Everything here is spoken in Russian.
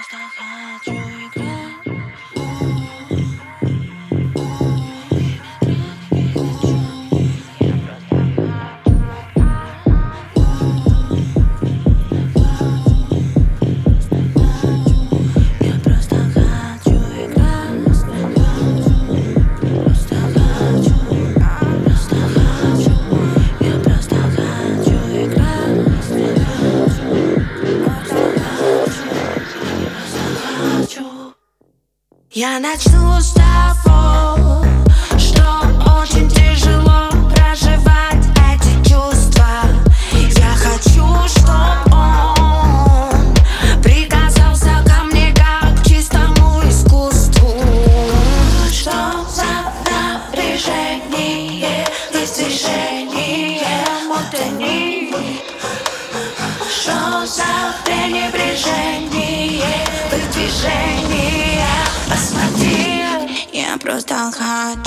просто хочу играть. Я просто хочу играть. Просто хочу, просто хочу. Я просто хочу играть. Просто хочу. Я начну с того, что очень тяжело проживать эти чувства. Я хочу, чтоб он прикасался ко мне как к чистому искусству. Что за напряжение и движение мутани? Что за пренебрежение в их движениях? Посмотри, я просто хочу